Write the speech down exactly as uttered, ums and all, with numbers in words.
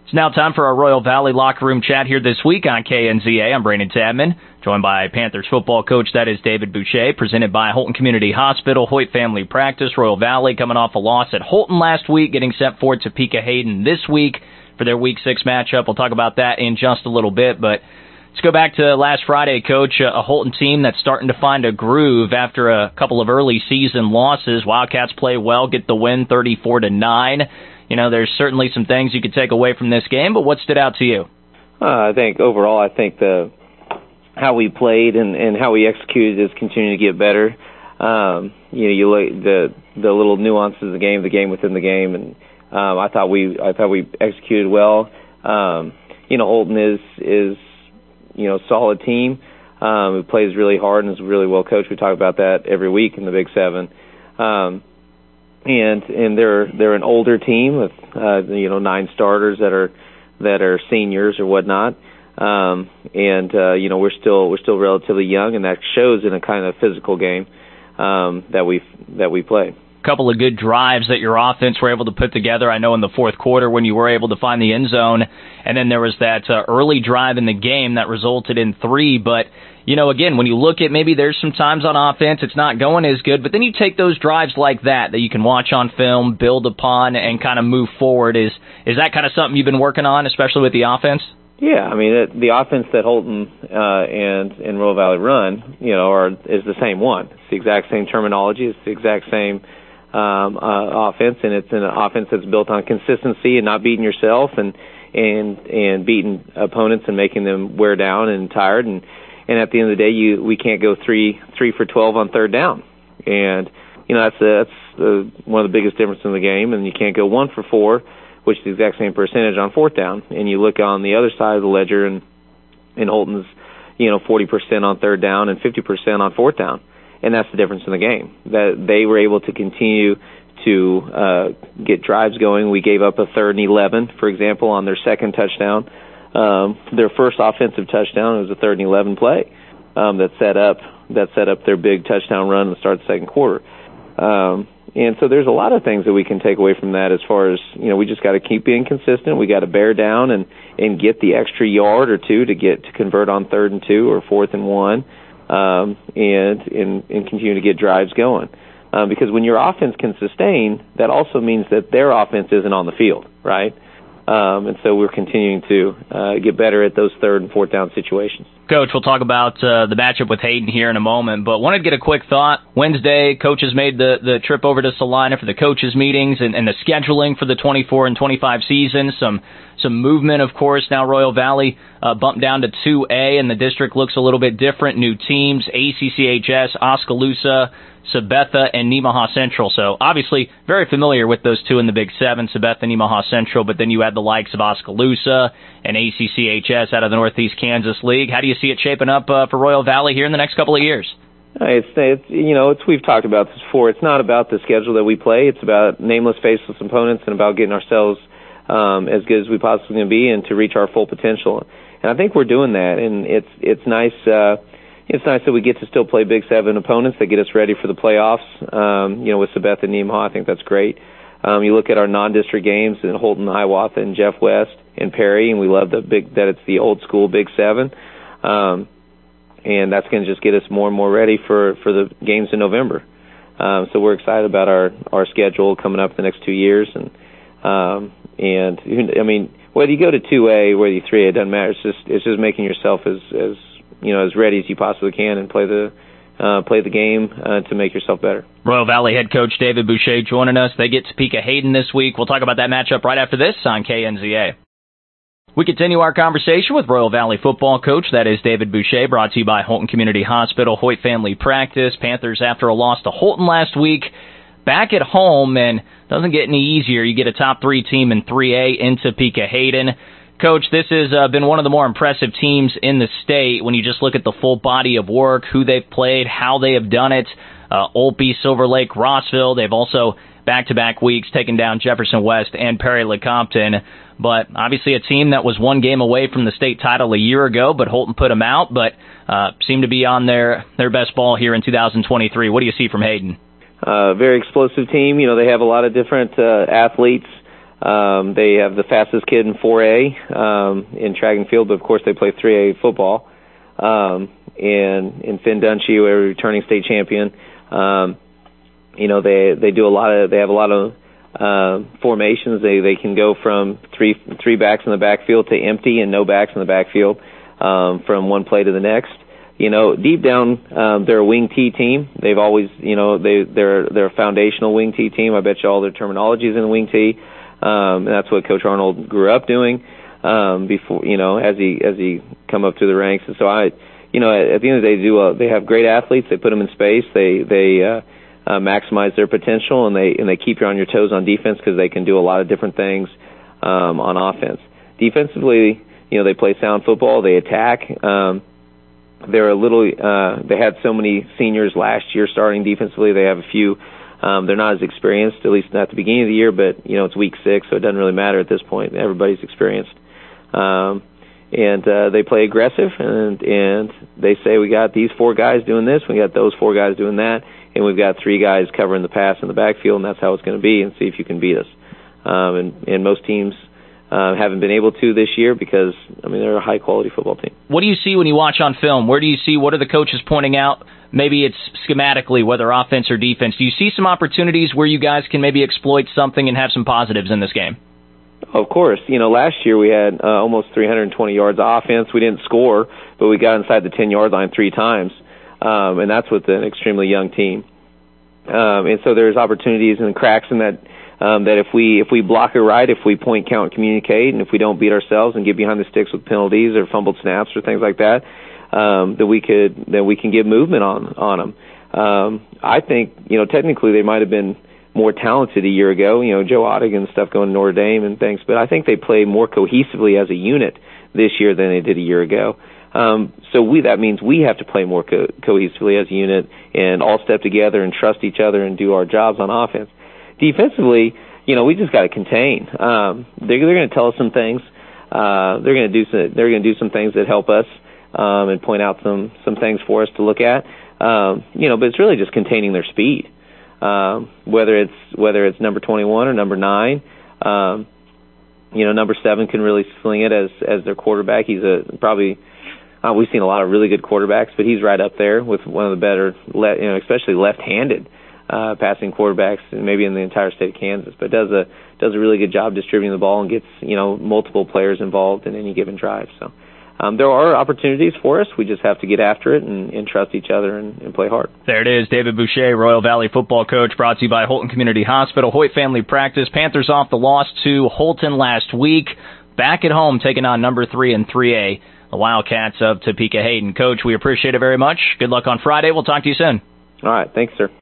It's now time for our Royal Valley Locker Room Chat here this week on K N Z A. I'm Brandon Tadman, joined by Panthers football coach, that is David Boucher, presented by Holton Community Hospital, Hoyt Family Practice. Royal Valley coming off a loss at Holton last week, getting set for Topeka Hayden this week for their Week six matchup. We'll talk about that in just a little bit, but let's go back to last Friday, Coach. A Holton team that's starting to find a groove after a couple of early season losses. Wildcats play well, get the win thirty-four to nine. You know, there's certainly some things you could take away from this game, but what stood out to you? Uh, I think overall, I think the how we played and, and how we executed is continuing to get better. Um, you know, you look the the little nuances of the game, the game within the game, and um, I thought we I thought we executed well. Um, you know, Holton is is you know a solid team. Um, who plays really hard and is really well coached. We talk about that every week in the Big Seven. Um, And and they're they're an older team with uh, you know nine starters that are that are seniors or whatnot, um, and uh, you know we're still we're still relatively young, and that shows in a kind of physical game um, that we that we play. Couple of good drives that your offense were able to put together. I know in the fourth quarter when you were able to find the end zone, and then there was that uh, early drive in the game that resulted in three. But you know, again, when you look at maybe there's some times on offense it's not going as good, but then you take those drives like that that you can watch on film, build upon, and kind of move forward. Is is that kind of something you've been working on, especially with the offense? Yeah, I mean it, the offense that Holton uh, and and Royal Valley run, you know, are is the same one. It's the exact same terminology. It's the exact same um, uh, offense, and it's an offense that's built on consistency and not beating yourself and and and beating opponents and making them wear down and tired. And And at the end of the day, you we can't go three three for twelve on third down, and you know that's uh, that's uh, one of the biggest differences in the game. And you can't go one for four, which is the exact same percentage on fourth down. And you look on the other side of the ledger, and and Holton's you know forty percent on third down and fifty percent on fourth down, and that's the difference in the game. That they were able to continue to uh, get drives going. We gave up a third and eleven, for example, on their second touchdown. Um, their first offensive touchdown was a third and eleven play um, that set up that set up their big touchdown run at the start of the second quarter. Um, and so there's a lot of things that we can take away from that as far as, you know, we just got to keep being consistent. We got to bear down and, and get the extra yard or two to get to convert on third and two or fourth and one um, and, and, and continue to get drives going. Um, because when your offense can sustain, that also means that their offense isn't on the field, right? Um, and so we're continuing to uh, get better at those third and fourth down situations. Coach, we'll talk about uh, the matchup with Hayden here in a moment, but wanted to get a quick thought. Wednesday, coaches made the, the trip over to Salina for the coaches' meetings and, and the scheduling for the twenty-four and twenty-five season. Some some movement, of course. Now Royal Valley uh, bumped down to two A, and the district looks a little bit different. New teams, A C C H S, Oskaloosa, Sabetha, and Nemaha Central. So obviously very familiar with those two in the Big Seven, Sabetha and Nemaha Central, but then you had the likes of Oskaloosa and A C C H S out of the Northeast Kansas League. How do you see it shaping up uh, for Royal Valley here in the next couple of years? It's, it's you know, it's we've talked about this before. It's not about the schedule that we play. It's about nameless, faceless opponents and about getting ourselves um, as good as we possibly can be and to reach our full potential. And I think we're doing that, and it's it's nice uh, It's nice that we get to still play Big Seven opponents that get us ready for the playoffs. Um, you know, with Sabetha and Nemaha, I think that's great. Um, you look at our non-district games in Holton, Hiawatha, and Jeff West and Perry, and we love the big that it's the old school Big Seven. Um, and that's going to just get us more and more ready for, for the games in November. Um, so we're excited about our, our schedule coming up the next two years. And, um, and I mean, whether you go to two A, whether you three A, it doesn't matter. It's just, it's just making yourself as, as, you know, as ready as you possibly can and play the, uh, play the game, uh, to make yourself better. Royal Valley head coach David Boucher joining us. They get Topeka Hayden this week. We'll talk about that matchup right after this on K N Z A. We continue our conversation with Royal Valley football coach, that is David Boucher, brought to you by Holton Community Hospital, Hoyt Family Practice. Panthers, after a loss to Holton last week, back at home, and doesn't get any easier. You get a top three team in three A in Topeka Hayden. Coach, this has uh, been one of the more impressive teams in the state when you just look at the full body of work, who they've played, how they have done it. Uh, Olpe, Silver Lake, Rossville. They've also back-to-back weeks taken down Jefferson West and Perry Lecompton. But obviously a team that was one game away from the state title a year ago, but Holton put them out, but uh, seem to be on their, their best ball here in two thousand twenty-three. What do you see from Hayden? Uh, very explosive team. You know, they have a lot of different uh, athletes. Um, they have the fastest kid in four A um, in track and field, but of course they play three A football. Um, and in Finn Dunshee, a returning state champion, um, you know they they do a lot of they have a lot of uh, formations. They they can go from three three backs in the backfield to empty and no backs in the backfield um, from one play to the next. You know, deep down, um, they're a wing T team. They've always, you know, they they're they're a foundational wing T team. I bet you all their terminology is in wing T. Um, and that's what Coach Arnold grew up doing um, before, you know, as he as he come up through the ranks. And so I, you know, at, at the end of the day, they do a, they have great athletes. They put them in space. They they uh, uh, maximize their potential, and they and they keep you on your toes on defense because they can do a lot of different things um, on offense. Defensively, you know, they play sound football. They attack. Um, they're a little. Uh, they had so many seniors last year starting defensively. They have a few. Um, they're not as experienced, at least not at the beginning of the year, but, you know, it's week six, so it doesn't really matter at this point. Everybody's experienced. Um, and uh, they play aggressive, and, and they say, we got these four guys doing this, we got those four guys doing that, and we've got three guys covering the pass in the backfield, and that's how it's going to be, and see if you can beat us. Um, and, and most teams uh, haven't been able to this year because, I mean, they're a high-quality football team. What do you see when you watch on film? Where do you see, what are the coaches pointing out? Maybe it's schematically, whether offense or defense. Do you see some opportunities where you guys can maybe exploit something and have some positives in this game? Of course. You know, last year we had uh, almost three hundred twenty yards of offense. We didn't score, but we got inside the ten-yard line three times, um, and that's with an extremely young team. Um, and so there's opportunities and cracks in that um, that if we if we block it right, if we point, count, communicate, and if we don't beat ourselves and get behind the sticks with penalties or fumbled snaps or things like that, Um, that we could that we can give movement on on them. Um, I think you know technically they might have been more talented a year ago. You know Joe Ottig and stuff going to Notre Dame and things, but I think they play more cohesively as a unit this year than they did a year ago. Um, so we that means we have to play more co- cohesively as a unit and all step together and trust each other and do our jobs on offense. Defensively, you know we just got to contain. Um, they're they're going to tell us some things. Uh, they're going to do some they're going to do some things that help us. Um, and point out some, some things for us to look at, um, you know. But it's really just containing their speed, um, whether it's whether it's number twenty-one or number nine. Um, you know, number seven can really sling it as as their quarterback. He's a probably uh, we've seen a lot of really good quarterbacks, but he's right up there with one of the better, le- you know, especially left-handed uh, passing quarterbacks, maybe in the entire state of Kansas. But does a does a really good job distributing the ball and gets you know multiple players involved in any given drive. So. Um, there are opportunities for us. We just have to get after it and, and trust each other and, and play hard. There it is, David Boucher, Royal Valley football coach, brought to you by Holton Community Hospital, Hoyt Family Practice. Panthers off the loss to Holton last week. Back at home, taking on number three in three A, the Wildcats of Topeka Hayden. Coach, we appreciate it very much. Good luck on Friday. We'll talk to you soon. All right. Thanks, sir.